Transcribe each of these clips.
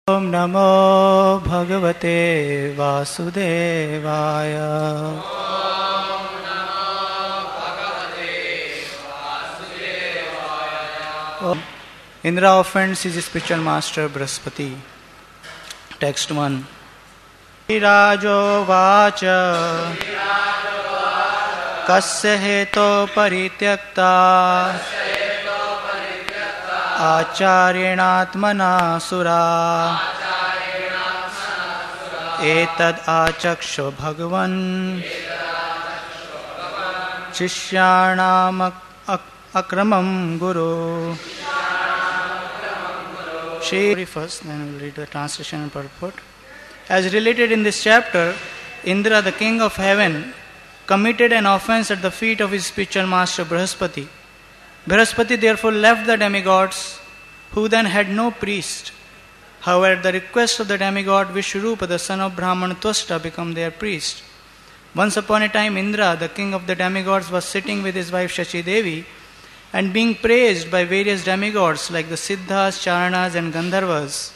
Om Namo Bhagavate Vasudevaya. Indra offends his spiritual master Brahaspati. Text 1. Rajo Vacha Kasya Heto Parityakta Acharyanatmana Sura Etad Achaksho Bhagavan Shishyanam Akramam Guru. First, then we will read the translation and purport. As related in this chapter, Indra, the king of heaven, committed an offense at the feet of his spiritual master Brahaspati. Brahaspati therefore left the demigods, who then had no priest. However, at the request of the demigod Vishwarupa, the son of Brahman Twasta, became their priest. Once upon a time, Indra, the king of the demigods, was sitting with his wife Shachi Devi and being praised by various demigods like the Siddhas, Charanas and Gandharvas.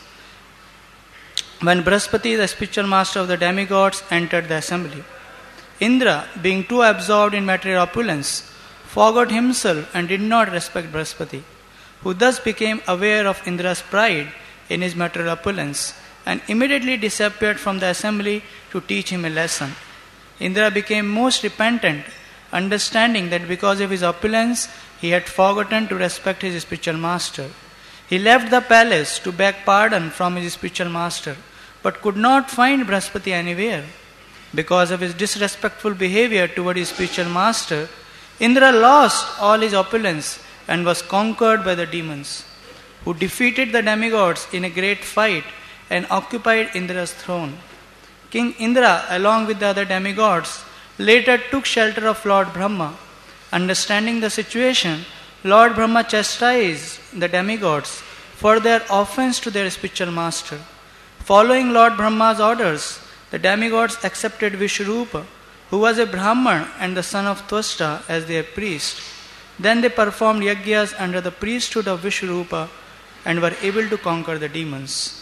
When Brahaspati, the spiritual master of the demigods, entered the assembly, Indra, being too absorbed in material opulence, forgot himself and did not respect Brahaspati, who thus became aware of Indra's pride in his material opulence and immediately disappeared from the assembly to teach him a lesson. Indra became most repentant, understanding that because of his opulence, he had forgotten to respect his spiritual master. He left the palace to beg pardon from his spiritual master, but could not find Brahaspati anywhere. Because of his disrespectful behavior toward his spiritual master, Indra lost all his opulence and was conquered by the demons, who defeated the demigods in a great fight and occupied Indra's throne. King Indra, along with the other demigods, later took shelter of Lord Brahma. Understanding the situation, Lord Brahma chastised the demigods for their offense to their spiritual master. Following Lord Brahma's orders, the demigods accepted Vishwarupa, who was a Brahman and the son of Twasta, as their priest. Then they performed yajnas under the priesthood of Vishwarupa and were able to conquer the demons.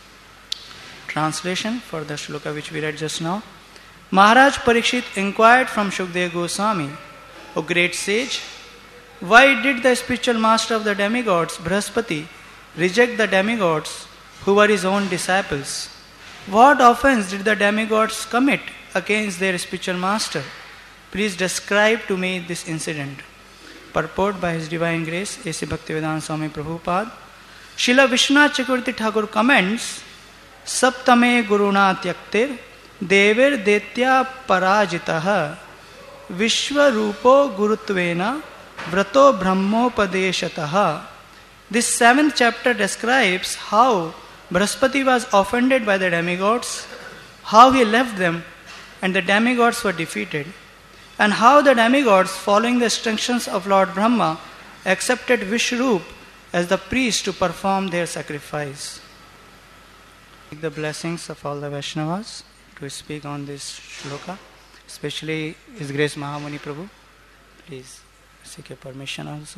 Translation for the shloka which we read just now. Maharaj Parikshit inquired from Shukdev Goswami, O great sage, why did the spiritual master of the demigods, Brahaspati, reject the demigods who were his own disciples? What offense did the demigods commit against their spiritual master? Please describe to me this incident. Purport by His Divine Grace, A.C. Bhaktivedanta Swami Prabhupada. Srila Vishwanath Chakravarti Thakur comments, Saptame Guruna Tyaktir Dever Detya Parajitaha Vishwarupo Gurutvena Vrato Brahmopadeshataha. This 7th chapter describes how Brahaspati was offended by the demigods, how he left them and the demigods were defeated, and how the demigods, following the instructions of Lord Brahma, accepted Vishwarupa as the priest to perform their sacrifice. Seek the blessings of all the Vaishnavas to speak on this shloka, especially His Grace Mahamuni Prabhu. Please seek your permission also.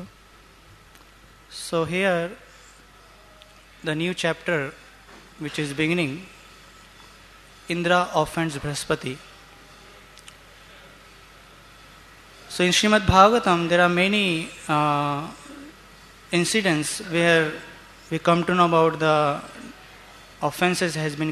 So here, the new chapter which is beginning, Indra offends Brahaspati. So in Srimad Bhagavatam, there are many incidents where we come to know about the offenses has been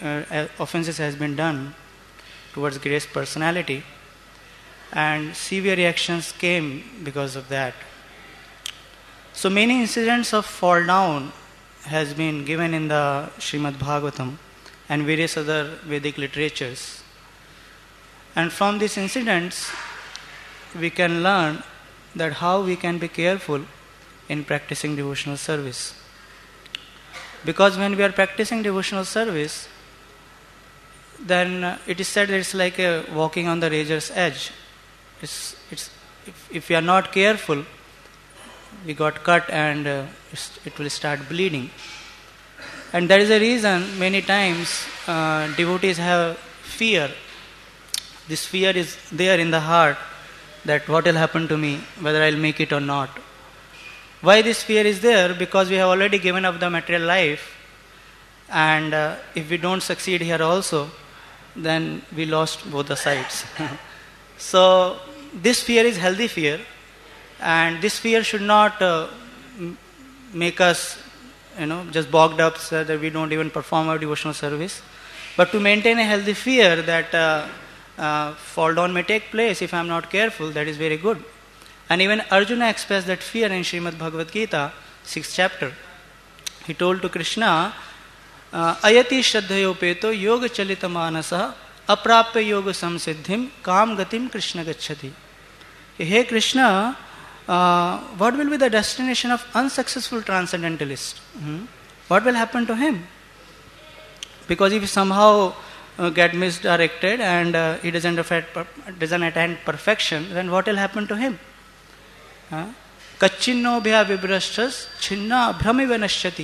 done towards grace personality, and severe reactions came because of that. So many incidents of fall down has been given in the Srimad Bhagavatam and various other Vedic literatures. And from these incidents, we can learn that how we can be careful in practicing devotional service. Because when we are practicing devotional service, then it is said that it's like walking on the razor's edge. If we are not careful, we got cut and it will start bleeding. And that is the reason many times devotees have fear. This fear is there in the heart that what will happen to me, whether I will make it or not. Why this fear is there? Because we have already given up the material life And if we don't succeed here also, then we lost both the sides. So this fear is healthy fear, and this fear should not make us just bogged up so that we don't even perform our devotional service. But to maintain a healthy fear that fall down may take place if I am not careful, that is very good. And even Arjuna expressed that fear in Srimad Bhagavad Gita, 6th chapter. He told to Krishna, Ayati Shraddhayo Peto Yoga Chalita Manasa Aprapya Yoga Samsiddhim Kam Gatim Krishna Gacchati. Hey Krishna, what will be the destination of unsuccessful transcendentalist? What will happen to him? Because if he somehow get misdirected and he doesn't attain perfection, then what will happen to him? Kachinno bhya vibrashtas chinna bhramiva nashyati.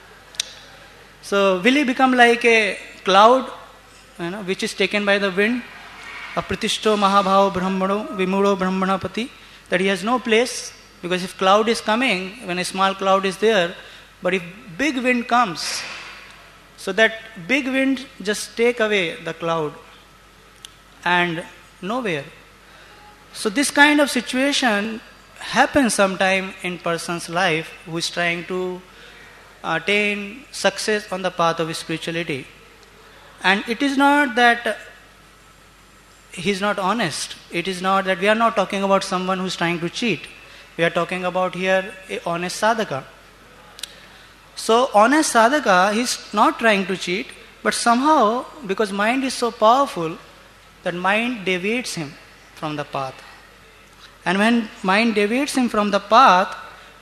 So will he become like a cloud, which is taken by the wind? Apratishto mahabhava brahmano vimudo brahmanapati. That he has no place, because if cloud is coming, when a small cloud is there, but if big wind comes, so that big wind just take away the cloud and nowhere. So this kind of situation happens sometime in person's life who is trying to attain success on the path of spirituality. And it is not that he is not honest. It is not that we are not talking about someone who is trying to cheat. We are talking about here a honest sadhaka. So honest sadhaka, he is not trying to cheat, but somehow, because mind is so powerful, that mind deviates him from the path. And when mind deviates him from the path,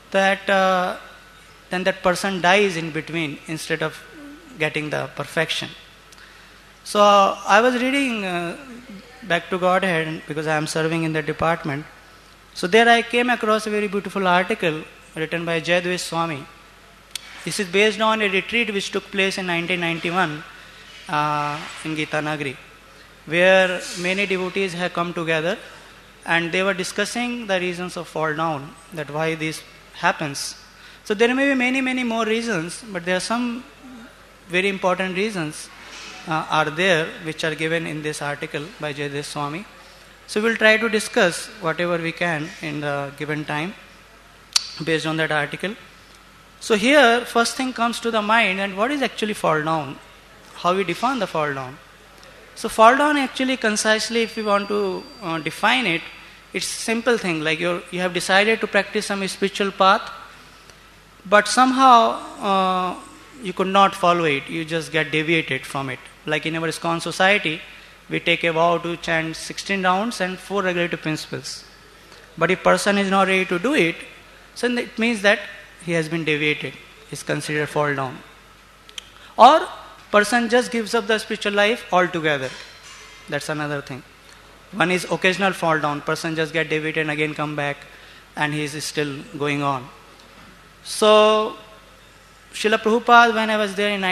then that person dies in between instead of getting the perfection. So I was reading Back to Godhead, because I am serving in the department. So there I came across a very beautiful article written by Jayadvaita Swami. This is based on a retreat which took place in 1991 in Gita Nagari, where many devotees have come together and they were discussing the reasons of fall down, that why this happens. So there may be many more reasons, but there are some very important reasons are there which are given in this article by Jayadvaita Swami. So we'll try to discuss whatever we can in the given time based on that article. So here first thing comes to the mind, and what is actually fall down? How we define the fall down? So fall down actually concisely, if we want to define it, it's a simple thing, like you have decided to practice some spiritual path, but somehow you could not follow it, you just get deviated from it. Like in our ISKCON society, we take a vow to chant 16 rounds and 4 regulative principles. But if person is not ready to do it, so it means that he has been deviated, is considered fall down. Or person just gives up the spiritual life altogether. That's another thing. One is occasional fall down, person just get deviated and again come back and he is still going on. So Srila Prabhupada, when I was there in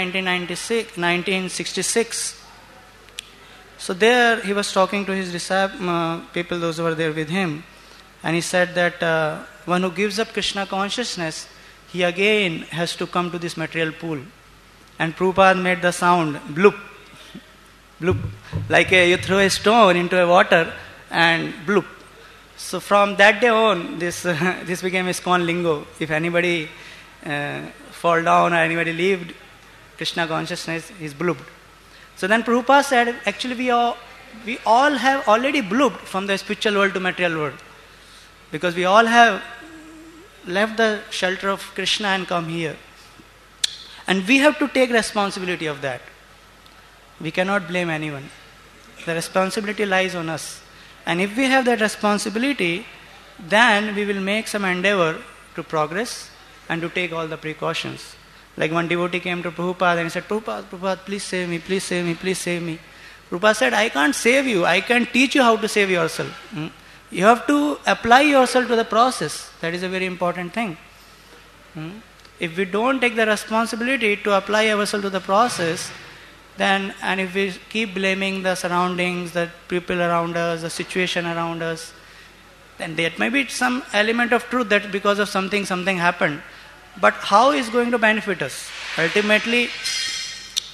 1966, so there he was talking to his people, those who were there with him, and he said that one who gives up Krishna consciousness, he again has to come to this material pool. And Prabhupada made the sound, bloop, bloop, like you throw a stone into a water and bloop. So from that day on, this became ISKCON lingo. If anybody fall down or anybody leave Krishna consciousness, he's blooped. So then Prabhupada said, actually we all have already blooped from the spiritual world to material world. Because we all have left the shelter of Krishna and come here. And we have to take responsibility of that. We cannot blame anyone. The responsibility lies on us. And if we have that responsibility, then we will make some endeavor to progress and to take all the precautions. Like one devotee came to Prabhupada and he said, Prabhupada, please save me, please save me, please save me. Prabhupada said, I can't save you, I can teach you how to save yourself. You have to apply yourself to the process. That is a very important thing. If we don't take the responsibility to apply ourselves to the process, then, and if we keep blaming the surroundings, the people around us, the situation around us, then there may be some element of truth that because of something happened. But how is going to benefit us? Ultimately,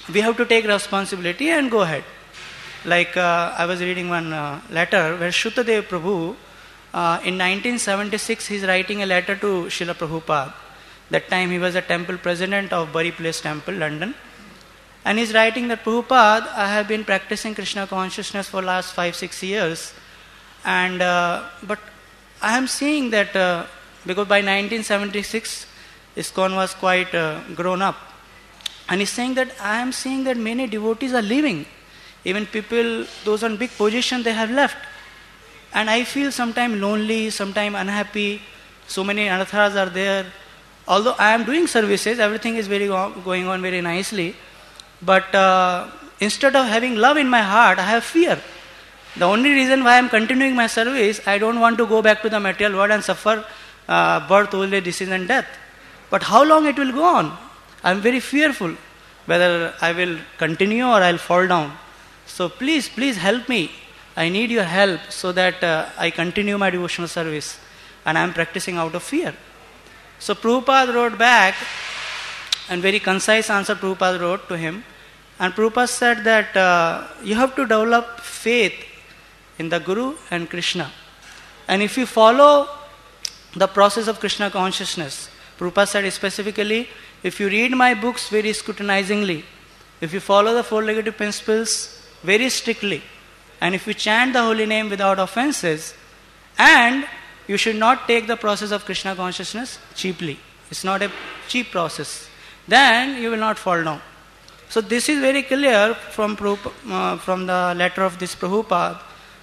we have to take responsibility and go ahead. Like I was reading one letter where Shuttadev Prabhu, in 1976, he's writing a letter to Srila Prabhupada. That time he was a temple president of Bury Place Temple, London. And he's writing that, Prabhupada, I have been practicing Krishna consciousness for last 5-6 years. And but I am seeing that, because by 1976, ISKCON was quite grown up. And he's saying that I am seeing that many devotees are leaving. Even people, those on big position, they have left. And I feel sometimes lonely, sometimes unhappy. So many anarthas are there. Although I am doing services, everything is going on very nicely. But instead of having love in my heart, I have fear. The only reason why I am continuing my service, I don't want to go back to the material world and suffer birth, old age, disease and death. But how long it will go on? I am very fearful whether I will continue or I will fall down. So please help me. I need your help so that I continue my devotional service. And I am practicing out of fear. So Prabhupada wrote back, and very concise answer Prabhupada wrote to him. And Prabhupada said that you have to develop faith in the Guru and Krishna. And if you follow the process of Krishna consciousness, Prabhupada said specifically, if you read my books very scrutinizingly, if you follow the four negative principles very strictly, and if you chant the holy name without offenses, and you should not take the process of Krishna consciousness cheaply. It's not a cheap process. Then you will not fall down. So this is very clear from the letter of this Prabhupada,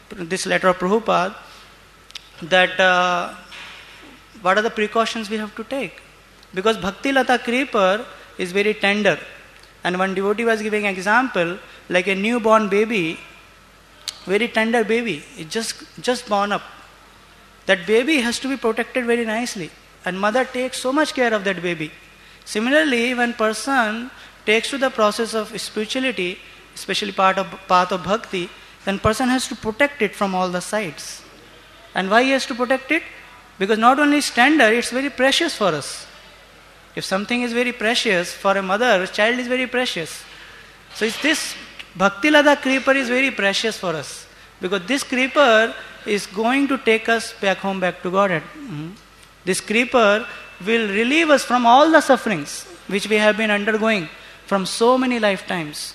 that what are the precautions we have to take. Because Bhakti Lata Creeper is very tender. And one devotee was giving example, like a newborn baby, very tender baby, it just born up. That baby has to be protected very nicely. And mother takes so much care of that baby. Similarly, when person takes to the process of spirituality, especially path of bhakti, then person has to protect it from all the sides. And why he has to protect it? Because not only it's tender, it's very precious for us. If something is very precious for a mother, child is very precious. So it's this Bhakti Lata creeper is very precious for us. Because this creeper is going to take us back home, back to Godhead. This creeper will relieve us from all the sufferings which we have been undergoing from so many lifetimes.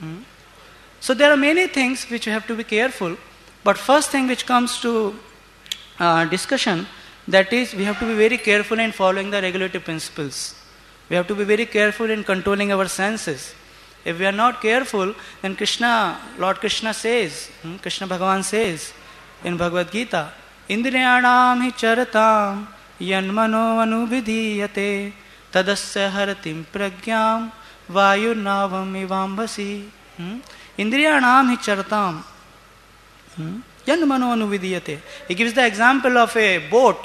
So there are many things which we have to be careful. But first thing which comes to discussion, that is, we have to be very careful in following the regulative principles. We have to be very careful in controlling our senses. If we are not careful, then Lord Krishna says, Krishna Bhagavan says in Bhagavad Gita, Indriyanam hi charatam yanmano anuvidhiyate tadasya haratim pragyam vayurnavam ivambasi. Indriyanam hi charatam yanmano anuvidhiyate. He gives the example of a boat.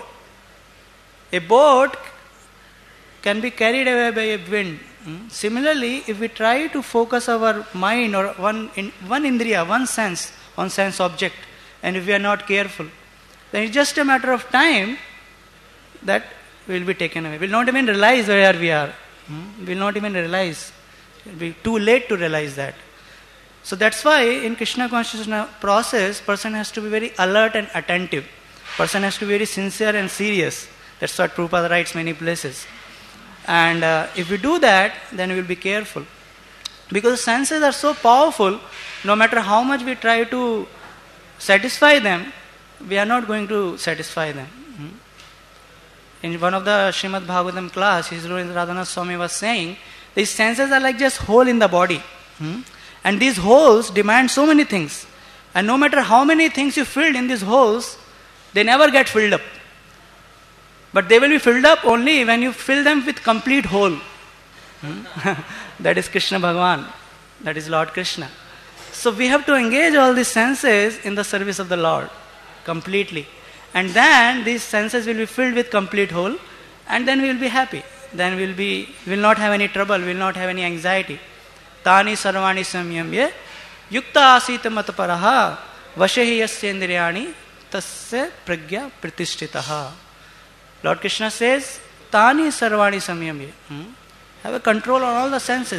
A boat can be carried away by a wind. Similarly, if we try to focus our mind or one indriya, one sense on sense object, and if we are not careful, then it's just a matter of time that we will be taken away. We will not even realize where we are. We will not even realize. It will be too late to realize that. So that's why in Krishna consciousness process, person has to be very alert and attentive. Person has to be very sincere and serious. That's what Prabhupada writes many places. And if we do that, then we will be careful. Because senses are so powerful, no matter how much we try to satisfy them, we are not going to satisfy them. In one of the Srimad Bhagavatam class, His Holiness Radhanath Swami was saying, these senses are like just hole in the body. And these holes demand so many things. And no matter how many things you filled in these holes, they never get filled up. But they will be filled up only when you fill them with complete whole. That is Krishna Bhagavan. That is Lord Krishna. So we have to engage all these senses in the service of the Lord completely. And then these senses will be filled with complete whole, and then we will be happy. Then we will not have any trouble, we will not have any anxiety. Tani sarvani samyamye yukta asita mataparaha vashehi yasya indriyani tasya pragya pratishtitaha. Lord Krishna says, Tani sarvani samyamye. Have a control on all the senses.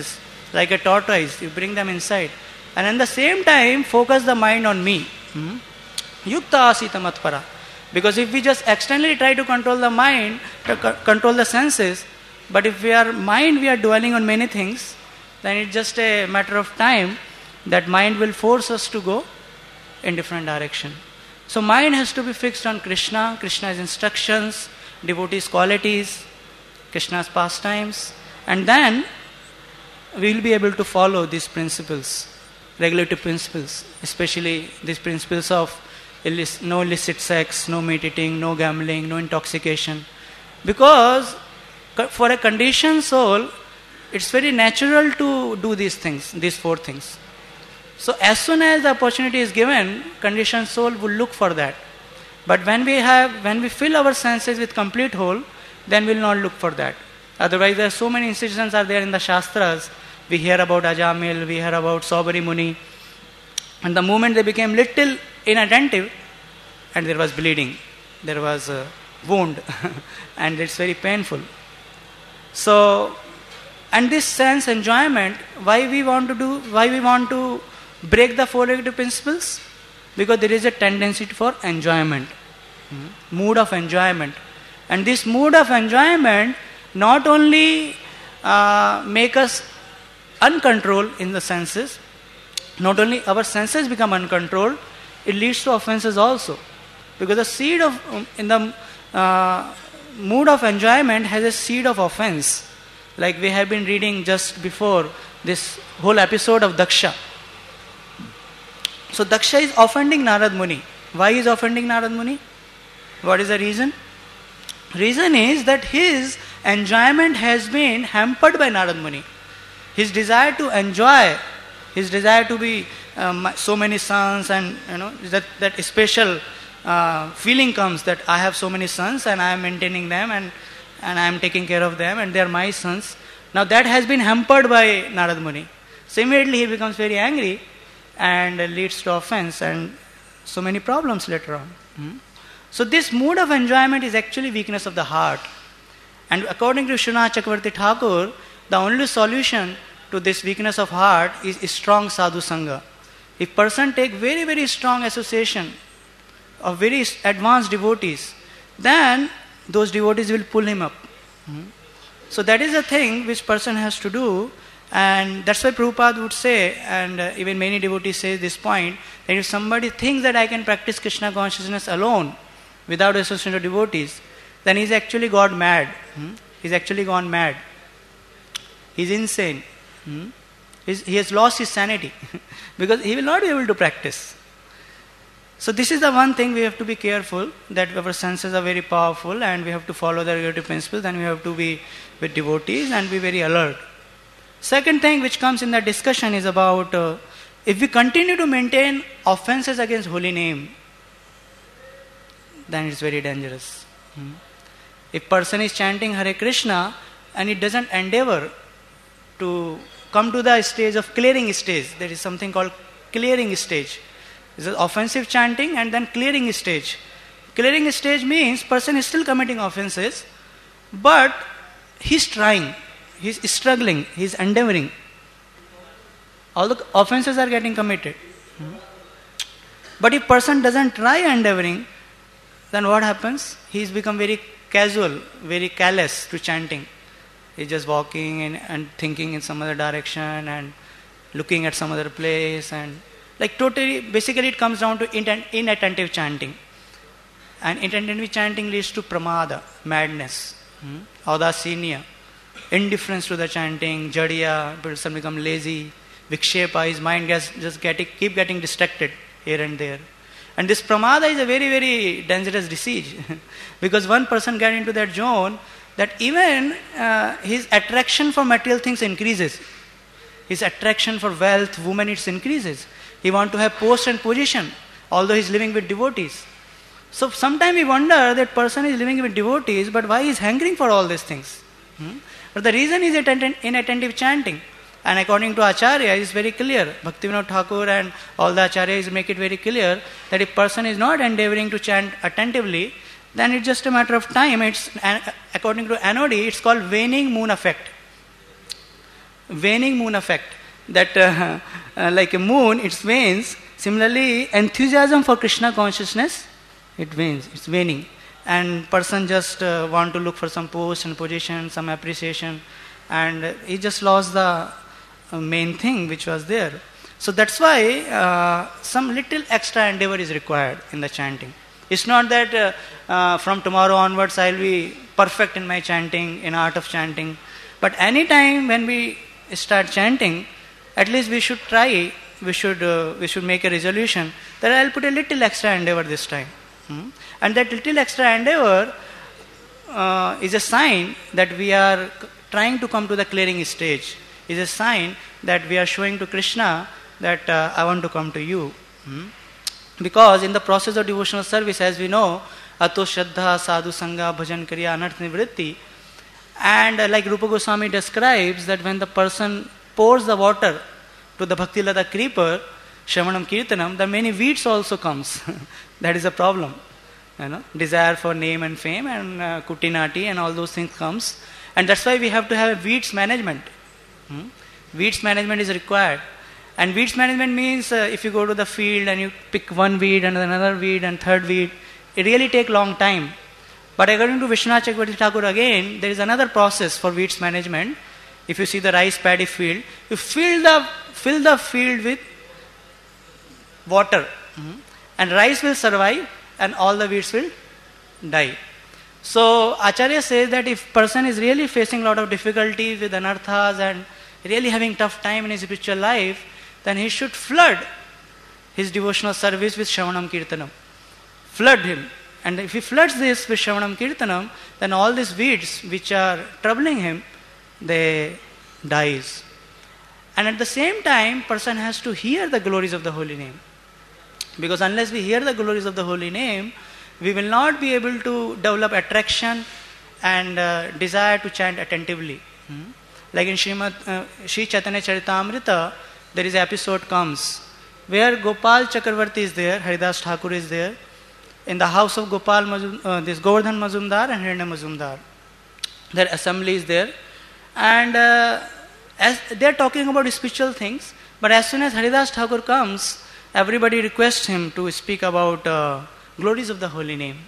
like a tortoise. You bring them inside. And at the same time, focus the mind on me. Yukta asita matpara. Because if we just externally try to control the mind, control the senses, but if we are dwelling on many things, then it's just a matter of time that mind will force us to go in different direction. So mind has to be fixed on Krishna, Krishna's instructions, devotees' qualities, Krishna's pastimes, and then we will be able to follow these principles, regulative principles, especially these principles of no illicit sex, no meat eating, no gambling, no intoxication. Because for a conditioned soul, it's very natural to do these things, these 4 things. So as soon as the opportunity is given, conditioned soul will look for that. But when we fill our senses with complete whole, then we will not look for that. Otherwise, there are so many institutions are there in the Shastras. We hear about Ajamil, we hear about Saubari Muni. And the moment they became little inattentive, and there was bleeding, there was a wound, and it's very painful. So, and this sense enjoyment, why we want to break the 4 regulative principles? Because there is a tendency for enjoyment, mood of enjoyment. And this mood of enjoyment not only make us uncontrolled in the senses, not only our senses become uncontrolled, it leads to offenses also. Because the seed in the mood of enjoyment has a seed of offense. Like we have been reading just before this whole episode of Daksha. So Daksha is offending Narad Muni. Why is offending Narad Muni? What is the reason? Reason is that his enjoyment has been hampered by Narad Muni. His desire to enjoy, his desire to be so many sons, and that special feeling comes that I have so many sons and I am maintaining them and I am taking care of them and they are my sons. Now that has been hampered by Narad Muni. So immediately he becomes very angry and leads to offense and so many problems later on. So this mood of enjoyment is actually weakness of the heart. And according to Srinath Chakravarti Thakur, the only solution to this weakness of heart is strong sadhu sangha. If person take very, very strong association of very advanced devotees, then those devotees will pull him up. So that is the thing which person has to do, and that's why Prabhupada would say, and even many devotees say this point, that if somebody thinks that I can practice Krishna consciousness alone, without association of devotees, then he's actually gone mad. He's actually gone mad. He's insane. He has lost his sanity because he will not be able to practice. So this is the one thing we have to be careful, that our senses are very powerful and we have to follow the regulative principles, and we have to be with devotees and be very alert. Second thing which comes in the discussion is about if we continue to maintain offenses against holy name, then it's very dangerous. If person is chanting Hare Krishna and it doesn't endeavor to come to the stage of clearing stage, there is something called clearing stage. This is offensive chanting and then clearing stage. Clearing stage means person is still committing offenses, but he's trying, he's struggling, he's endeavoring. All the offenses are getting committed. But if person doesn't try endeavoring, then what happens? He's become very casual, very callous to chanting. He's just walking and thinking in some other direction and looking at some other place, and like totally, basically it comes down to inattentive chanting. And inattentive chanting leads to pramada, madness, audasiniya, indifference to the chanting, jadiya, person become lazy, vikshepa, his mind keep getting distracted here and there. And this pramada is a very, very dangerous disease because one person gets into that zone that even his attraction for material things increases. His attraction for wealth, women, it increases. He wants to have post and position, although he is living with devotees. So sometimes we wonder that person is living with devotees, but why he is hankering for all these things? But the reason is inattentive chanting. And according to Acharya, it is very clear. Bhaktivinoda Thakur and all the Acharyas make it very clear that if person is not endeavoring to chant attentively, then it's just a matter of time. It's according to NOD, it's called waning moon effect. waning moon effect. That like a moon, it wanes. Similarly, enthusiasm for Krishna consciousness, it wanes, it's waning. And person just want to look for some post and position, some appreciation, and he just lost the main thing which was there. So that's why some little extra endeavor is required in the chanting. It's not that from tomorrow onwards I'll be perfect in my chanting, in art of chanting. But any time when we start chanting, at least we should try, we should make a resolution that I'll put a little extra endeavor this time. And that little extra endeavor is a sign that we are trying to come to the clearing stage. Is a sign that we are showing to Krishna that I want to come to you. Because in the process of devotional service, as we know, Ato Shraddha, Sadhu Sangha, Bhajan Kriya, Anarth Nivritti, and like Rupa Goswami describes that when the person pours the water to the Bhakti Lata creeper, Shravanam Kirtanam, the many weeds also comes. That is a problem. Desire for name and fame and kutinati and all those things comes. And that's why we have to have a weeds management. Weeds management is required. And weeds management means if you go to the field and you pick one weed and another weed and third weed, it really takes long time. But according to Vishwanath Chakravarti Thakur again, there is another process for weeds management. If you see the rice paddy field, you fill the field with water, and rice will survive and all the weeds will die. So Acharya says that if person is really facing a lot of difficulties with anarthas and really having tough time in his spiritual life, then he should flood his devotional service with Shravanam Kirtanam. Flood him. And if he floods this with Shravanam Kirtanam, then all these weeds which are troubling him, they dies. And at the same time, person has to hear the glories of the holy name. Because unless we hear the glories of the holy name, we will not be able to develop attraction and desire to chant attentively. Like in Sri Chaitanya Charitamrita, there is an episode comes where Gopal Chakravarti is there, Haridas Thakur is there, in the house of Gopal this Govardhan Mazumdar and Hiranya Mazumdar. Their assembly is there, and as they are talking about spiritual things, but as soon as Haridas Thakur comes, everybody requests him to speak about glories of the holy name.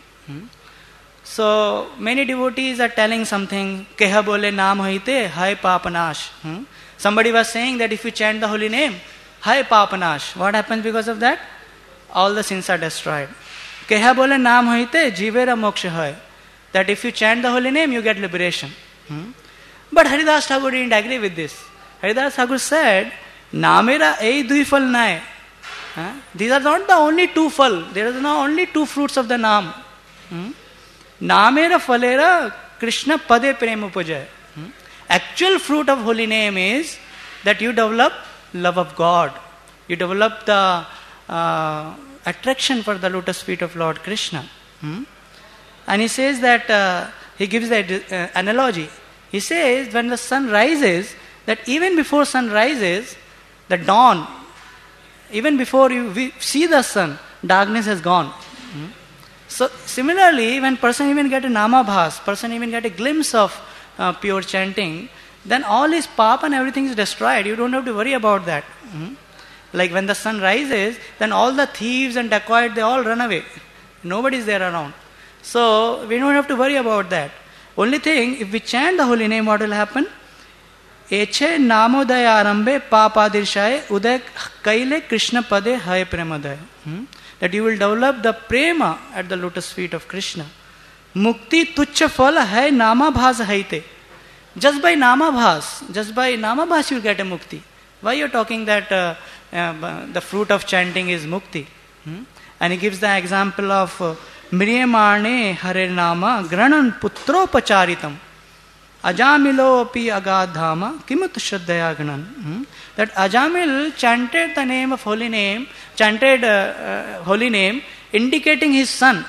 So many devotees are telling something, Keha bole naam hoite, hai papanash. Somebody was saying that if you chant the holy name, hai papanash. What happens because of that? All the sins are destroyed. Keha bole naam hoite, jivera moksha hai. That if you chant the holy name, you get liberation. But Haridas Thakur didn't agree with this. Haridas Thakur said, Namera ei dui fal nae. These are not the only two fal. There are not only two fruits of the Naam. Namera falera Krishna pade prem upajay. Actual fruit of holy name is that you develop love of God. You develop the attraction for the lotus feet of Lord Krishna. And he says that, he gives the analogy. He says when the sun rises, that even before sun rises, the dawn, even before you see the sun, darkness has gone. So similarly, when person even get a namabhas, person even get a glimpse of pure chanting, then all his pap and everything is destroyed. You don't have to worry about that. Like when the sun rises, then all the thieves and dacoits, they all run away. Nobody is there around. So we don't have to worry about that. Only thing, if we chant the holy name, what will happen? Eche namodaya arambe papadirshaye uday kaile Krishna pade hai premadaya. That you will develop the prema at the lotus feet of Krishna. Mukti tuchcha phala hai namabhas haite. Just by namabhas you get a mukti. Why you are talking that the fruit of chanting is mukti? And he gives the example of Mriyamane Hare Nama Granan Putropacharitam Ajamilo Api Agadhama Kimut Shraddhaya Ganan. That Ajamil chanted the name of holy name, holy name, indicating his son.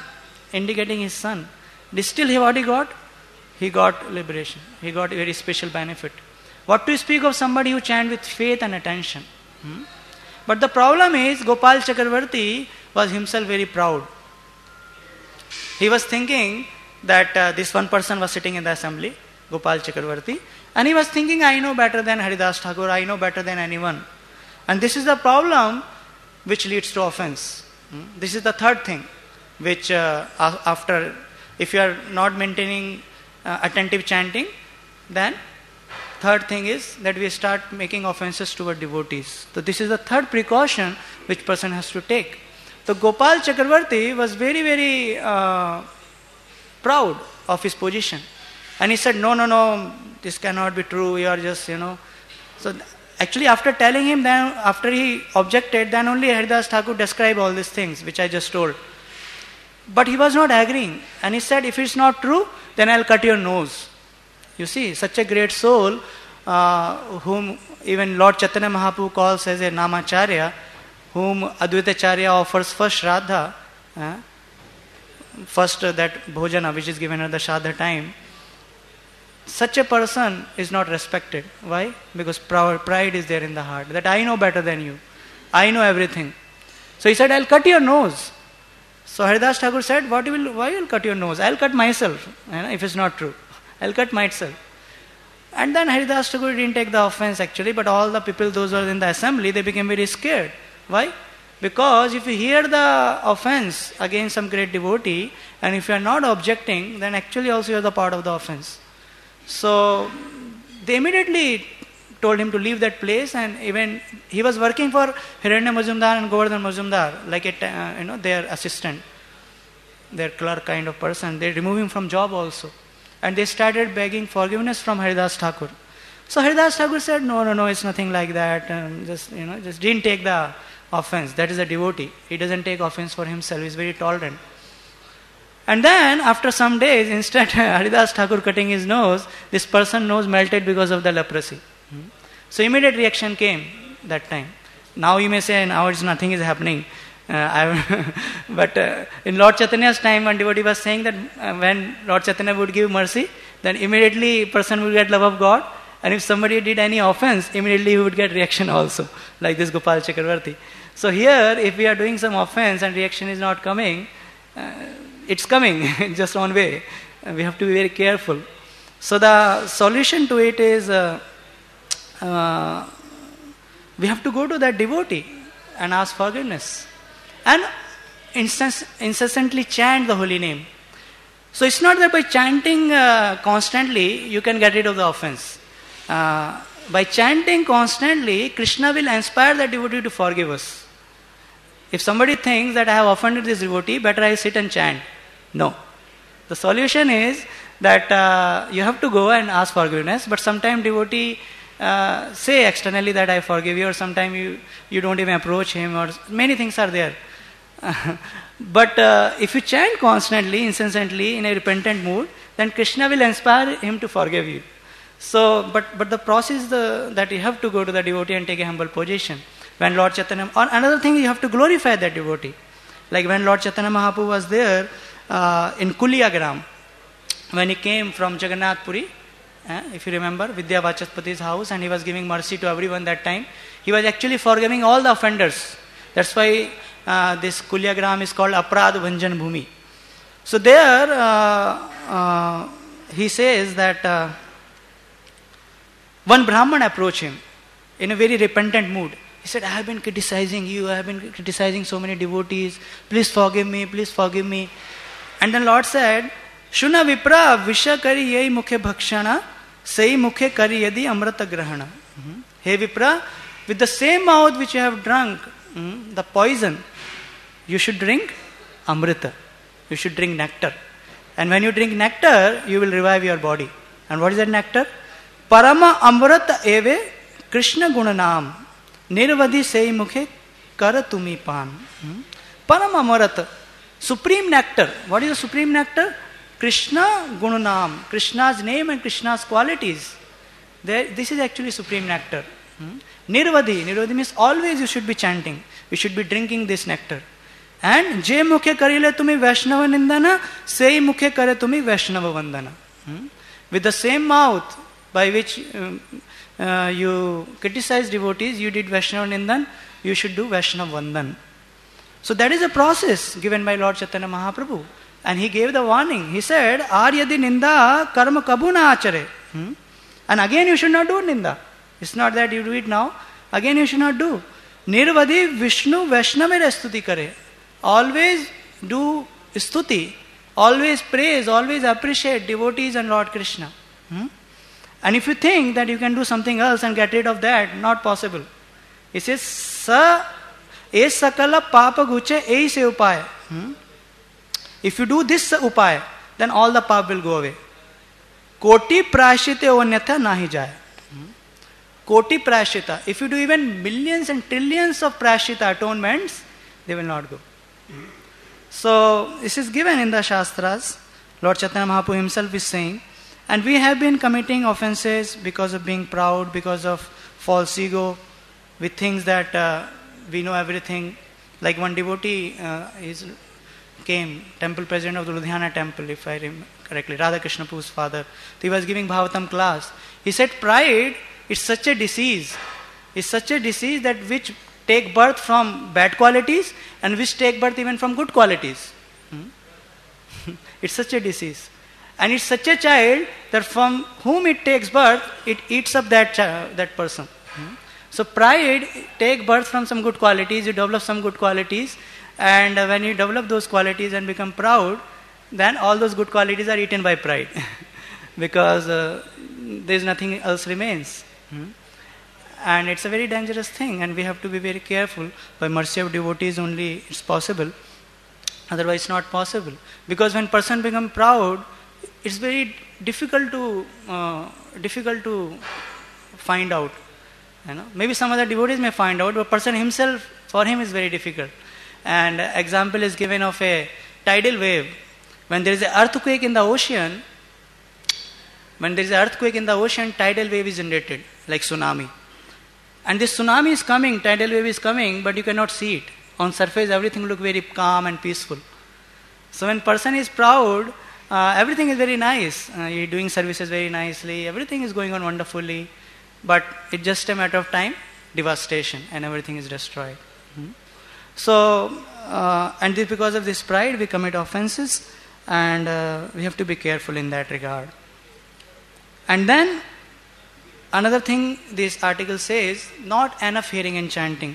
Still what he got? He got liberation. He got a very special benefit. What to speak of somebody who chant with faith and attention? But the problem is, Gopal Chakravarti was himself very proud. He was thinking that this one person was sitting in the assembly Gopal Chakravarti. And he was thinking, I know better than Haridas Thakur, I know better than anyone. And this is the problem which leads to offense. This is the third thing, which after, if you are not maintaining attentive chanting, then third thing is that we start making offenses toward devotees. So this is the third precaution which person has to take. So Gopal Chakravarti was very, very proud of his position. And he said, no, this cannot be true, you are just, So actually after telling him, then after he objected, then only Haridas Thakur described all these things which I just told. But he was not agreeing. And he said, if it's not true, then I'll cut your nose. You see, such a great soul, whom even Lord Chaitanya Mahaprabhu calls as a Namacharya, whom Advaita Acharya offers first Shraddha, first that Bhojana which is given at the Shraddha time. Such a person is not respected. Why? Because pride is there in the heart, that I know better than you. I know everything. So he said, I'll cut your nose. So Haridas Thakur said, why you will cut your nose? I'll cut myself, if it's not true. I'll cut myself. And then Haridas Thakur didn't take the offense actually, but all the people, those who were in the assembly, they became very scared. Why? Because if you hear the offense against some great devotee, and if you are not objecting, then actually also you are the part of the offense. So they immediately told him to leave that place, and even he was working for Hiranya Majumdar and Govardhan Majumdar, like their assistant, their clerk kind of person. They removed him from job also. And they started begging forgiveness from Haridas Thakur. So Haridas Thakur said, no, it's nothing like that. Just didn't take the offense. That is a devotee. He doesn't take offense for himself. He's very tolerant. And then after some days, instead Haridas Thakur cutting his nose, this person's nose melted because of the leprosy. So immediate reaction came that time. Now you may say, now nothing is happening. But in Lord Chaitanya's time, one devotee was saying that when Lord Chaitanya would give mercy, then immediately person would get love of God. And if somebody did any offense, immediately he would get reaction also, like this Gopal Chakravarti. So here, if we are doing some offense and reaction is not coming, it's coming just one way. We have to be very careful. So the solution to it is, we have to go to that devotee and ask forgiveness. And incessantly chant the holy name. So it's not that by chanting constantly, you can get rid of the offense. By chanting constantly, Krishna will inspire that devotee to forgive us. If somebody thinks that I have offended this devotee, better I sit and chant. No. The solution is that you have to go and ask forgiveness, but sometimes devotee say externally that I forgive you, or sometimes you don't even approach him, or many things are there. But if you chant constantly, incessantly, in a repentant mood, then Krishna will inspire him to forgive you. So, but the process that you have to go to the devotee and take a humble position. When Lord Chaitanya, or another thing, you have to glorify that devotee. Like when Lord Chaitanya Mahaprabhu was there in Kuliagram, when he came from Jagannath Puri, if you remember, Vidya Vachaspati's house, and he was giving mercy to everyone that time. He was actually forgiving all the offenders. That's why this Kulyagram is called Aprad Vanjan Bhumi. So there he says that one Brahman approached him in a very repentant mood. He said, I have been criticizing you, I have been criticizing so many devotees, please forgive me, please forgive me. And then Lord said, Shuna Vipra Visha Kari Yai Mukhe Bhakshana Sai Mukhe Kari Yadi Amrata Grahana. Hey Vipra, with the same mouth which you have drunk the poison, you should drink Amrita. You should drink nectar. And when you drink nectar, you will revive your body. And what is that nectar? Parama Amrata Eve Krishna Gunanam Nirvadi Sei Mukhe Karatumi Pan. Parama Amrata. Supreme nectar. What is the supreme nectar? Krishna Gunanam. Krishna's name and Krishna's qualities. This is actually supreme nectar. Nirvadi. Nirvadi means always you should be chanting. You should be drinking this nectar. And Je mukhe karile tumi Vaishnava nindana, sei mukhe kare tumi Vaishnava vandana. With the same mouth by which you criticize devotees, you did Vaishnava nindan, you should do Vaishnava vandan. So that is a process given by Lord Chaitanya Mahaprabhu. And he gave the warning. He said, Aryadi ninda karma kabuna achare. And again you should not do Ninda. It's not that you do it now. Again you should not do. Nirvadi Vishnu Vaishnavir Stuti kare. Always do stuti. Always praise, always appreciate devotees and Lord Krishna. And if you think that you can do something else and get rid of that, not possible. He says, Sa e sakala papa guche ei se upaya. If you do this upaya, then all the pap will go away. Koti prashite onyatha nahi jaya. Koti prashita. If you do even millions and trillions of prashita atonements, they will not go. So, this is given in the Shastras. Lord Chaitanya Mahaprabhu himself is saying, and we have been committing offenses because of being proud, because of false ego, with things that we know everything. Like one devotee came, temple president of the Ludhiana temple, if I remember correctly, Radha Krishna Prabhu's father. He was giving Bhagavatam class. He said, pride is such a disease. It's such a disease that which take birth from bad qualities and which take birth even from good qualities. It's such a disease. And it's such a child that from whom it takes birth, it eats up that person. So pride take birth from some good qualities, you develop some good qualities, and when you develop those qualities and become proud, then all those good qualities are eaten by pride. Because there is nothing else remains. And it's a very dangerous thing, and we have to be very careful. By mercy of devotees only it's possible. Otherwise it's not possible. Because when person becomes proud, it's very difficult to find out. Maybe some other devotees may find out, but person himself, for him is very difficult. And example is given of a tidal wave. When there is an earthquake in the ocean, tidal wave is generated, like tsunami. And this tsunami is coming, tidal wave is coming, but you cannot see it. On surface, everything looks very calm and peaceful. So when person is proud, everything is very nice. You're doing services very nicely. Everything is going on wonderfully. But it's just a matter of time, devastation, and everything is destroyed. So, and because of this pride, we commit offenses, and we have to be careful in that regard. And then, another thing this article says, not enough hearing and chanting,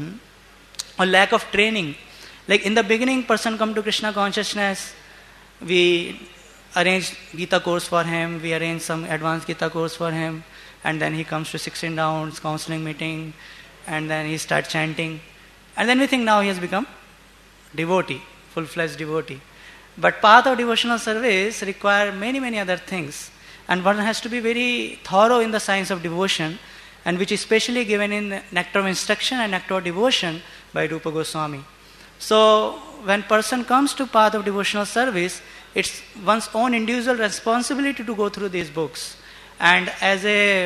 or lack of training. Like in the beginning, person come to Krishna consciousness, we arrange Gita course for him, we arrange some advanced Gita course for him, and then he comes to 16 rounds, counseling meeting, and then he starts chanting. And then we think now he has become devotee, full-fledged devotee. But path of devotional service require many, many other things. And one has to be very thorough in the science of devotion, and which is specially given in Nectar of Instruction and Nectar of Devotion by Rupa Goswami. So, when person comes to path of devotional service, it's one's own individual responsibility to go through these books. And as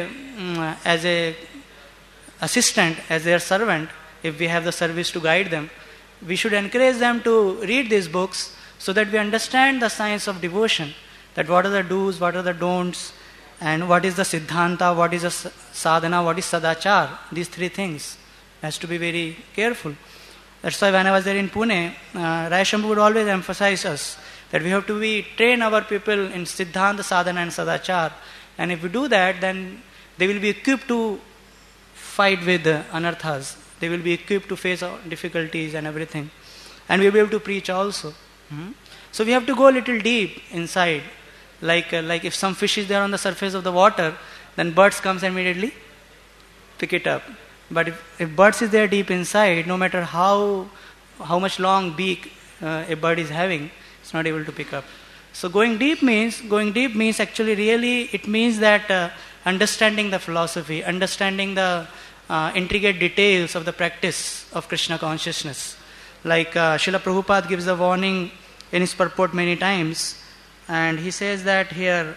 a assistant, as their servant, if we have the service to guide them, we should encourage them to read these books so that we understand the science of devotion. That what are the do's, what are the don'ts, and what is the siddhanta, what is the sadhana, what is sadachar. These three things has to be very careful. That's why when I was there in Pune, Rai Shambhu would always emphasize us that we have to train our people in siddhanta, sadhana and sadachar. And if we do that, then they will be equipped to fight with anarthas. They will be equipped to face difficulties and everything. And we will be able to preach also. So we have to go a little deep inside. Like if some fish is there on the surface of the water, then birds comes and immediately pick it up. But if birds is there deep inside, no matter how much long beak a bird is having, it's not able to pick up. So going deep means actually really, it means that understanding the philosophy, understanding the intricate details of the practice of Krishna consciousness. Like Srila Prabhupada gives a warning in his purport many times, and he says that here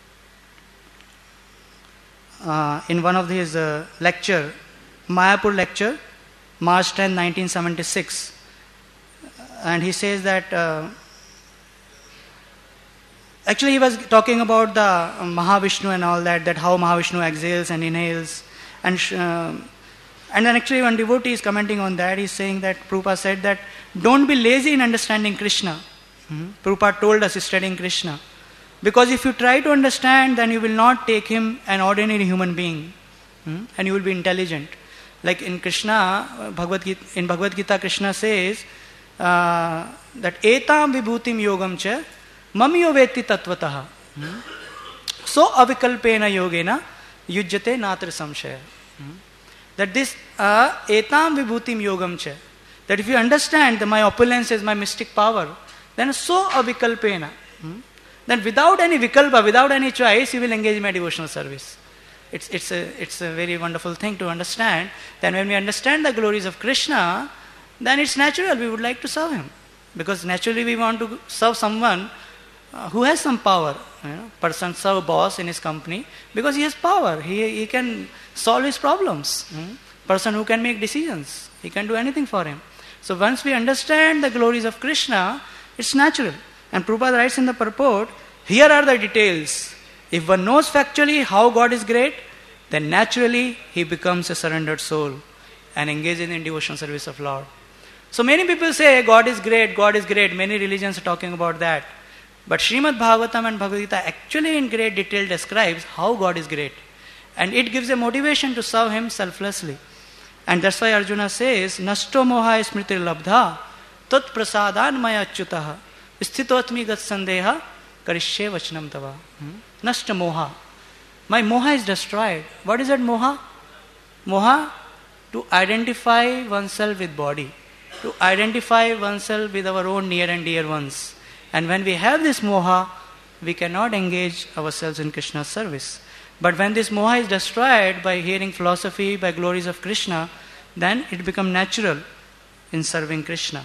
in one of his lecture, Mayapur lecture, March 10, 1976, and he says that actually he was talking about the Mahavishnu and all that how Mahavishnu exhales and inhales, and then actually one devotee is commenting on that. He's saying that Prabhupada said that don't be lazy in understanding Krishna. Prabhupada told us studying Krishna. Because if you try to understand, then you will not take him an ordinary human being. And you will be intelligent. Like in Krishna, in Bhagavad Gita, Krishna says that etam vibhutim yogam cha mamiyo veti tattvataha. So avikalpena yogena yujjate natra samshaya. That this etam vibhutim yogam cha, that if you understand that my opulence is my mystic power, then so avikalpena, then without any vikalpa, without any choice, you will engage in my devotional service. It's a very wonderful thing to understand. Then when we understand the glories of Krishna, then it's natural we would like to serve him. Because naturally we want to serve someone who has some power. Person serve a boss in his company because he has power. He can solve his problems. Person who can make decisions. He can do anything for him. So once we understand the glories of Krishna, it's natural. And Prabhupada writes in the purport, here are the details. If one knows factually how God is great, then naturally he becomes a surrendered soul and engages in devotional service of Lord. So many people say God is great, God is great. Many religions are talking about that. But Srimad Bhagavatam and Bhagavad Gita actually in great detail describes how God is great. And it gives a motivation to serve him selflessly. And that's why Arjuna says, Nashto moha smritir labdha tat prasadan maya achyutaha sthitotmi gat sandeha karishye vachanam tava. Nashta moha. My moha is destroyed. What is that moha? Moha, to identify oneself with body. To identify oneself with our own near and dear ones. And when we have this moha, we cannot engage ourselves in Krishna's service. But when this moha is destroyed by hearing philosophy, by glories of Krishna, then it becomes natural in serving Krishna.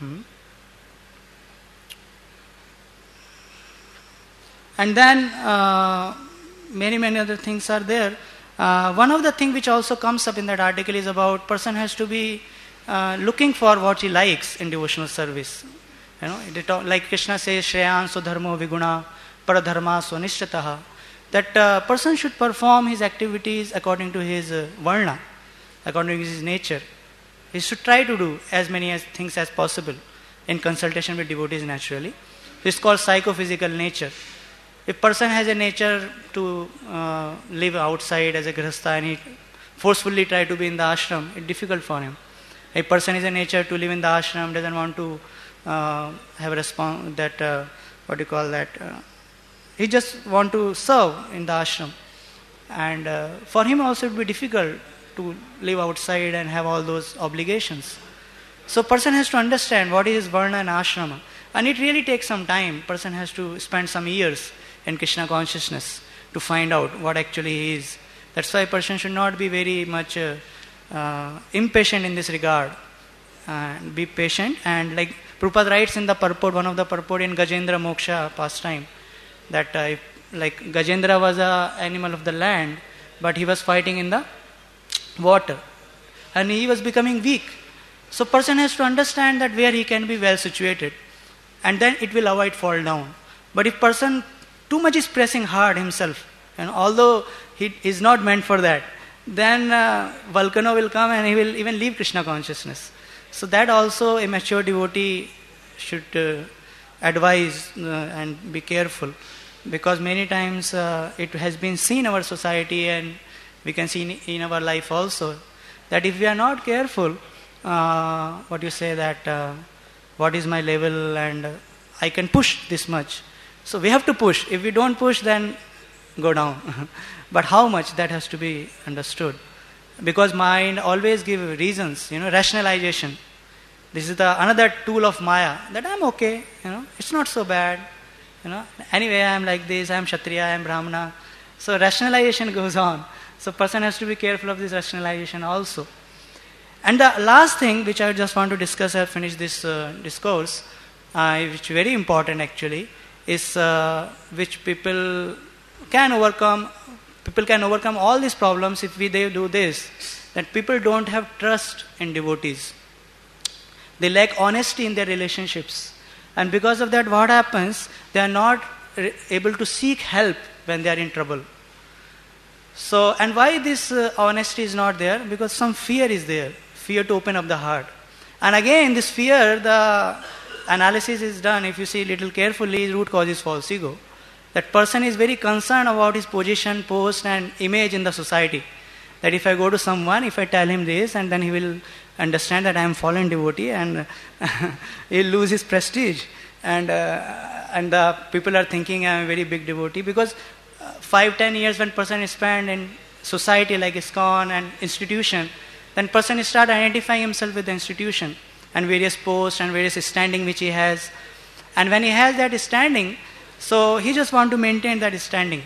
And then many other things are there. One of the things which also comes up in that article is about person has to be looking for what he likes in devotional service. Like Krishna says, Shreyan Swadharmo Viguna Paradharma Swanishtataha. That person should perform his activities according to his varna, according to his nature. He should try to do as many things as possible in consultation with devotees naturally. This is called psychophysical nature. If person has a nature to live outside as a grihastha and he forcefully try to be in the ashram, it's difficult for him. A person is a nature to live in the ashram, doesn't want to have a response that he just want to serve in the ashram. And for him also it would be difficult to live outside and have all those obligations. So person has to understand what is varna and ashrama. And it really takes some time. Person has to spend some years in Krishna consciousness to find out what actually he is. That's why a person should not be very much impatient in this regard. Be patient. And like Prabhupada writes in the purport, one of the purport in Gajendra Moksha pastime, that like Gajendra was an animal of the land, but he was fighting in the water. And he was becoming weak. So person has to understand that where he can be well situated. And then it will avoid fall down. But if person too much is pressing hard himself, and although he is not meant for that, then volcano will come and he will even leave Krishna consciousness. So that also a mature devotee should advise and be careful. Because many times it has been seen in our society and we can see in our life also, that if we are not careful, what is my level and I can push this much. So we have to push. If we don't push, then go down. But how much, that has to be understood. Because mind always give reasons, rationalization. This is another tool of Maya, that I'm okay, it's not so bad. Anyway, I'm like this, I'm Kshatriya, I'm Brahmana. So rationalization goes on. So person has to be careful of this rationalization also. And the last thing which I just want to discuss, I'll finish this discourse, which is very important actually, is which people can overcome. People can overcome all these problems if they do this, that people don't have trust in devotees. They lack honesty in their relationships. And because of that, what happens? They are not able to seek help when they are in trouble. So, and why this honesty is not there? Because some fear is there. Fear to open up the heart. And again, this fear, the analysis is done, if you see little carefully, root cause is false ego. That person is very concerned about his position, post and image in the society. That if I go to someone, if I tell him this, and then he will understand that I am fallen devotee, and he'll lose his prestige. And the people are thinking I am a very big devotee, because 5-10 years when person is spent in society like ISKCON and institution, then person start identifying himself with the institution and various posts and various standing which he has. And when he has that standing, so he just want to maintain that standing.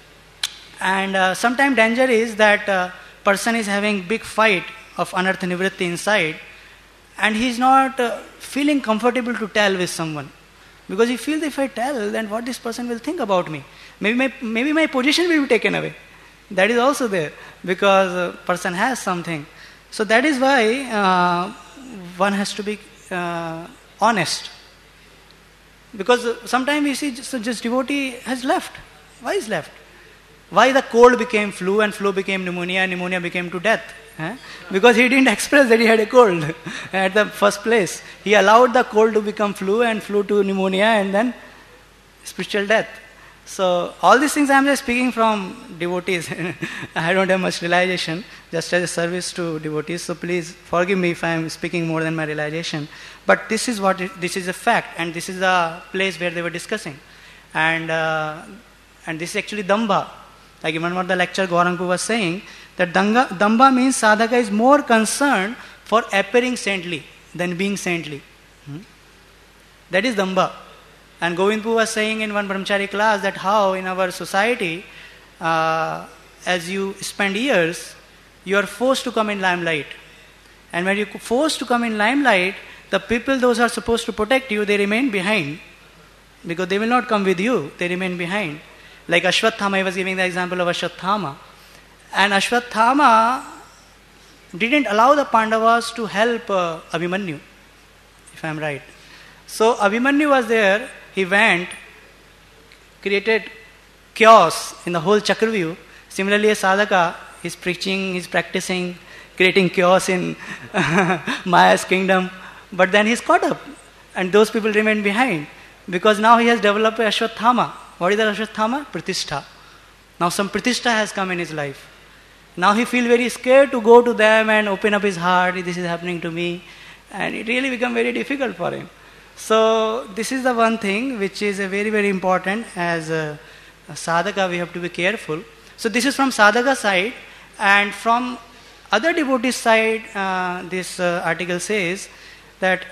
And sometimes danger is that person is having big fight of anartha nivritti inside, and he is not feeling comfortable to tell with someone, because he feels if I tell, then what this person will think about me. Maybe my position will be taken away. That is also there, because person has something. So that is why one has to be honest. Because sometimes we see just devotee has left. Why is left? Why the cold became flu, and flu became pneumonia, and pneumonia became to death? Because he didn't express that he had a cold at the first place. He allowed the cold to become flu, and flu to pneumonia, and then spiritual death. So all these things I am just speaking from devotees. I don't have much realization, just as a service to devotees. So please forgive me if I am speaking more than my realization. But this is this is a fact, and this is the place where they were discussing. And this is actually Dambha. Like even what the lecture Gaurangpu was saying, that Dambha means sadhaka is more concerned for appearing saintly than being saintly. That is Dambha. And Govindpu was saying in one brahmachari class that how in our society, as you spend years, you are forced to come in limelight. And when you are forced to come in limelight, the people, those who are supposed to protect you, they remain behind. Because they will not come with you, they remain behind. Like Ashwathama, I was giving the example of Ashwathama. And Ashwathama didn't allow the Pandavas to help Abhimanyu, if I am right. So Abhimanyu was there, he went, created chaos in the whole Chakravyuh. Similarly, a sadhaka is preaching, is practicing, creating chaos in Maya's kingdom. But then he's caught up, and those people remain behind. Because now he has developed a Ashwathama. What is the Ashwathama? Pratishtha. Now some Pratishtha has come in his life. Now he feels very scared to go to them and open up his heart. This is happening to me. And it really becomes very difficult for him. So this is the one thing which is a very, very important. As a sadhaka, we have to be careful. So this is from sadhaka side. And from other devotees side, this article says that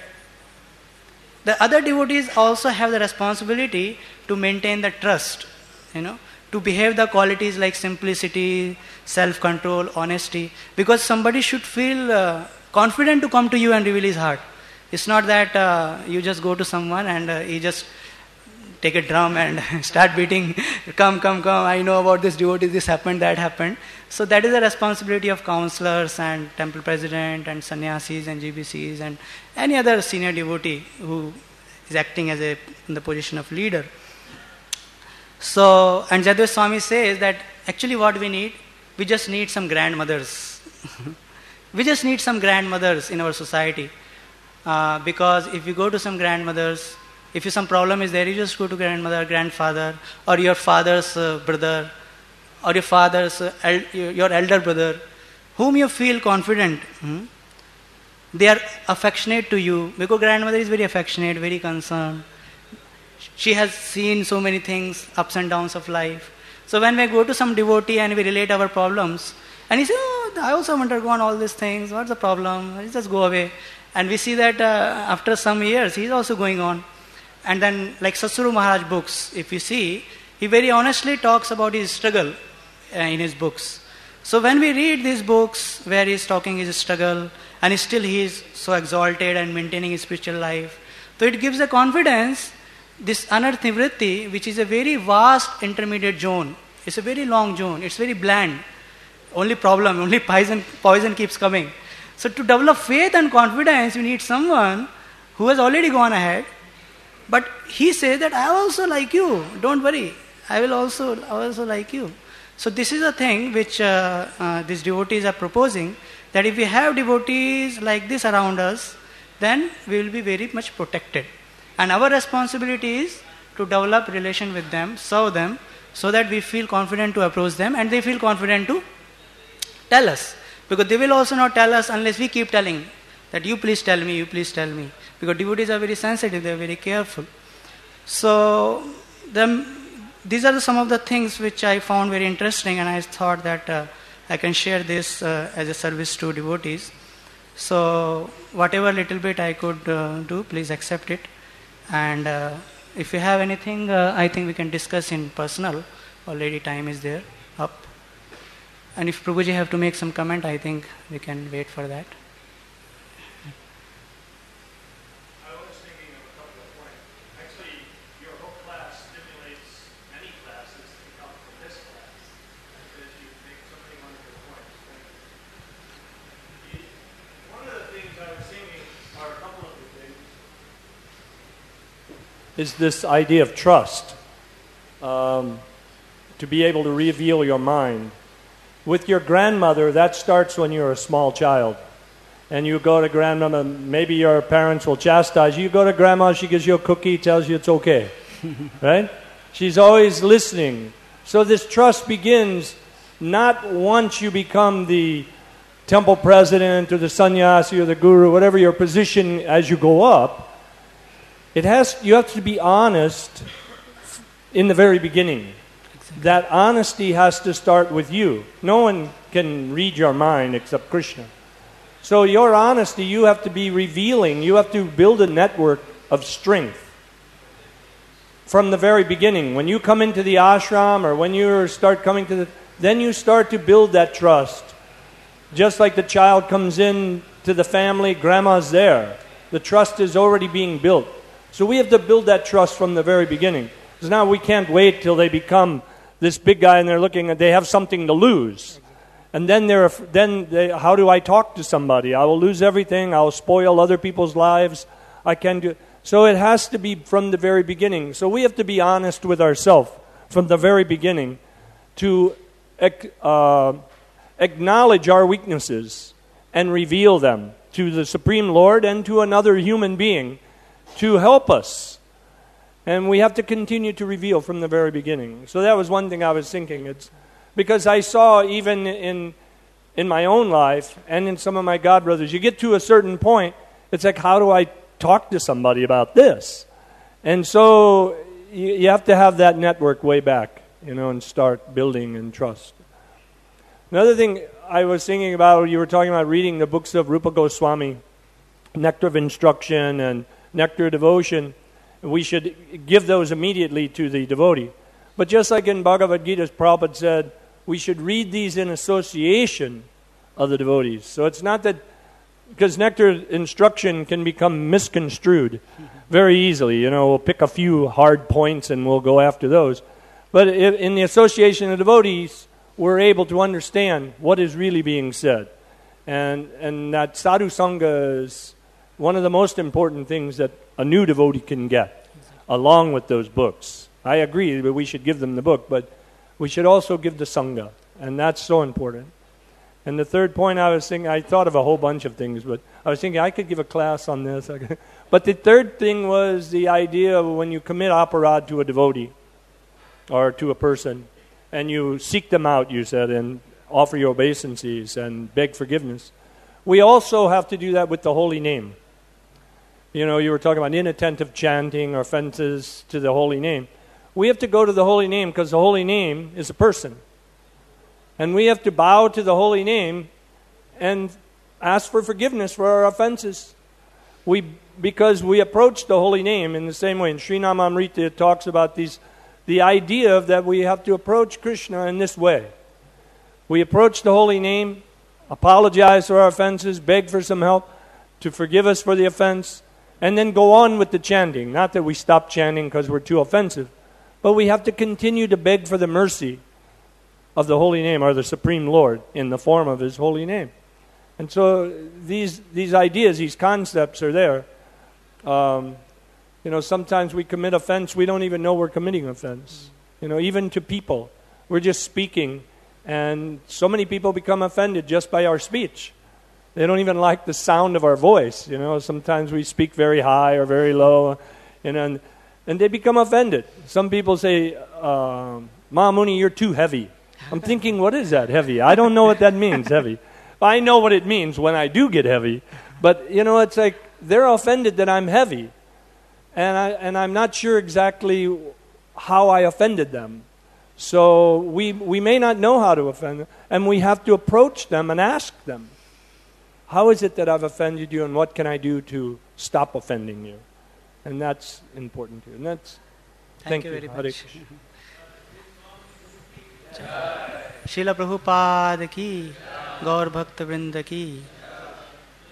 the other devotees also have the responsibility to maintain the trust, to behave the qualities like simplicity, self-control, honesty, because somebody should feel confident to come to you and reveal his heart. It's not that you just go to someone and he just take a drum and start beating, come, I know about this devotee, this happened, that happened. So that is the responsibility of counselors and temple president and sannyasis and GBCs and any other senior devotee who is acting as in the position of leader. So, and Jadaveswami Swami says that actually what we just need some grandmothers. We just need some grandmothers in our society. Because if you go to some grandmothers, if some problem is there, you just go to grandmother, grandfather, or your father's brother, or your father's your elder brother, whom you feel confident. They are affectionate to you, because grandmother is very affectionate, very concerned. She has seen so many things, ups and downs of life. So when we go to some devotee and we relate our problems, and he says, "Oh, I also have undergone all these things. What's the problem? Let's just go away." And we see that after some years, he's also going on. And then, like Satsuru Maharaj books, if you see, he very honestly talks about his struggle in his books. So when we read these books where he's talking his struggle, and still he is so exalted and maintaining his spiritual life, so it gives a confidence. This anartha nivritti, which is a very vast intermediate zone, it's a very long zone, it's very bland. Only problem, only poison keeps coming. So to develop faith and confidence, you need someone who has already gone ahead. But he says that I also like you, don't worry, I will also like you. So this is a thing which these devotees are proposing, that if we have devotees like this around us, then we will be very much protected. And our responsibility is to develop relation with them, serve them, so that we feel confident to approach them and they feel confident to tell us. Because they will also not tell us unless we keep telling that you please tell me, you please tell me. Because devotees are very sensitive, they are very careful. So these are some of the things which I found very interesting, and I thought that I can share this as a service to devotees. So whatever little bit I could do, please accept it. And if you have anything, I think we can discuss in personal. Already time is there, up. And if Prabhuji have to make some comment, I think we can wait for that. I was thinking of a couple of points. Actually, your whole class stimulates many classes to come from this class, because you make so many wonderful points. One of the things I was thinking, or a couple of the things, is this idea of trust. To be able to reveal your mind. With your grandmother, that starts when you're a small child. And you go to grandmama, maybe your parents will chastise you. You go to grandma, she gives you a cookie, tells you it's okay. Right? She's always listening. So this trust begins not once you become the temple president or the sannyasi or the guru, whatever your position as you go up. You have to be honest in the very beginning. That honesty has to start with you. No one can read your mind except Krishna. So your honesty, you have to be revealing. You have to build a network of strength from the very beginning. When you come into the ashram or when you start coming to then you start to build that trust. Just like the child comes in to the family, grandma's there. The trust is already being built. So we have to build that trust from the very beginning. Because now we can't wait till they become this big guy and they're looking and they have something to lose. And then how do I talk to somebody? I will lose everything. I will spoil other people's lives. I can do. So it has to be from the very beginning. So we have to be honest with ourselves from the very beginning to acknowledge our weaknesses and reveal them to the Supreme Lord and to another human being to help us. And we have to continue to reveal from the very beginning. So that was one thing I was thinking. It's because I saw even in my own life and in some of my godbrothers, you get to a certain point, it's like, how do I talk to somebody about this? And so you have to have that network way back, and start building and trust. Another thing I was thinking about, you were talking about reading the books of Rupa Goswami, Nectar of Instruction and Nectar of Devotion. We should give those immediately to the devotee. But just like in Bhagavad Gita, Prabhupada said, we should read these in association of the devotees. So it's not that, because nectar instruction can become misconstrued very easily. We'll pick a few hard points and we'll go after those. But in the association of devotees, we're able to understand what is really being said. And that sadhu sangha is one of the most important things that a new devotee can get, along with those books. I agree that we should give them the book, but we should also give the sangha, and that's so important. And the third point I was thinking, I thought of a whole bunch of things, but I was thinking I could give a class on this. But the third thing was the idea of when you commit aparad to a devotee or to a person, and you seek them out, you said, and offer your obeisances and beg forgiveness. We also have to do that with the holy name. You were talking about inattentive chanting or offenses to the holy name. We have to go to the holy name because the holy name is a person. And we have to bow to the holy name and ask for forgiveness for our offenses. Because we approach the holy name in the same way. In Srinamamrita it talks about the idea of that we have to approach Krishna in this way. We approach the holy name, apologize for our offenses, beg for some help to forgive us for the offense, and then go on with the chanting. Not that we stop chanting because we're too offensive, but we have to continue to beg for the mercy of the holy name or the Supreme Lord in the form of His holy name. And so these ideas, these concepts are there. Sometimes we commit offense, we don't even know we're committing offense. Even to people. We're just speaking, and so many people become offended just by our speech. They don't even like the sound of our voice. Sometimes we speak very high or very low, and And they become offended. Some people say, Mahamuni, you're too heavy. I'm thinking, what is that, heavy? I don't know what that means, heavy. I know what it means when I do get heavy. But, it's like they're offended that I'm heavy. And I'm not sure exactly how I offended them. So we may not know how to offend them. And we have to approach them and ask them, how is it that I've offended you, and what can I do to stop offending you? And that's important too. And that's Thank you very Hare much. Krishna. Srila Prabhupada ki, Gaur Bhakta Vrinda ki.